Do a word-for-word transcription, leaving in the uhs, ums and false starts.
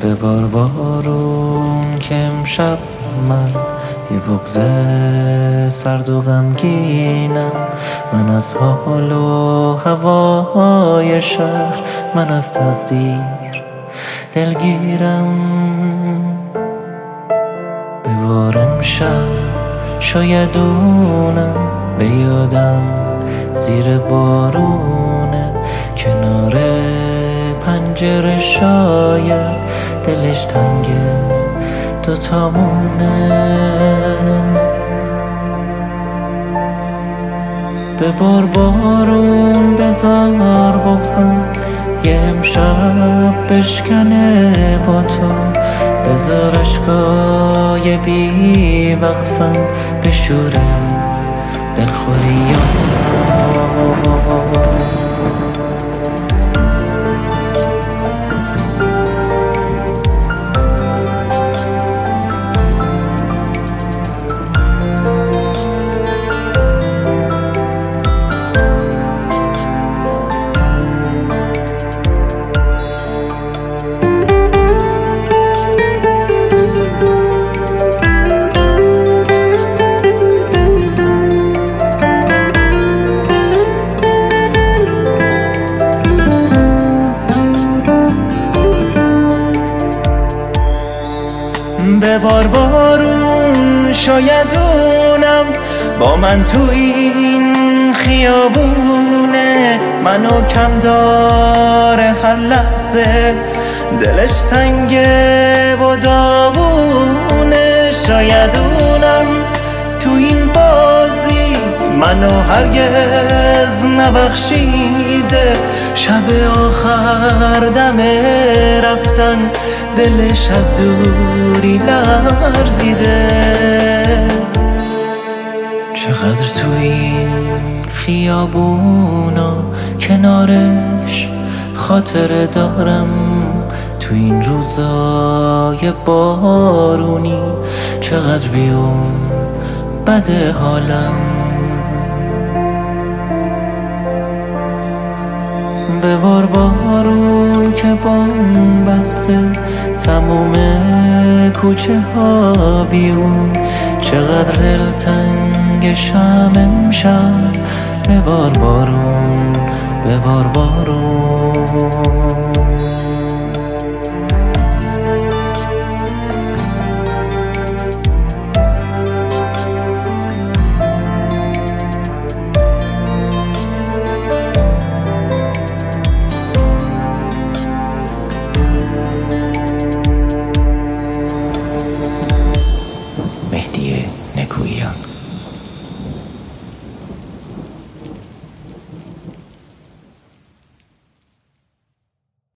به بار بارون که امشب من یه بغض سرد و غمگینم. من از حال و هوای شهر، من از تقدیر دلگیرم. به بار امشب شاید اونم به یادم زیر بارونه، کنار پنجره شاید دلش تنگه دوتامونه. به بار بارون بذار بغضم یه امشب بشکنه با تو، بذار اشکای بی وقفم بشوره دلخوریام. به بار بارون شاید اونم با من تو این خیابونه، منو کم داره هر لحظه دلش تنگه و داغونه. شاید اونم تو این بازی منو هرگز نبخشیده، شب آخر دم رفتن دلش از دوری لرزیده. چقدر تو این خیابونا کنارش خاطره دارم، تو این روزای بارونی چقدر بیون بده حالم. به بار بارون که بام بسته تموم کوچه ها بیرون، چقدر دلتنگشم امشب. به بار بارون، به بار بارون. مهدی نکویان.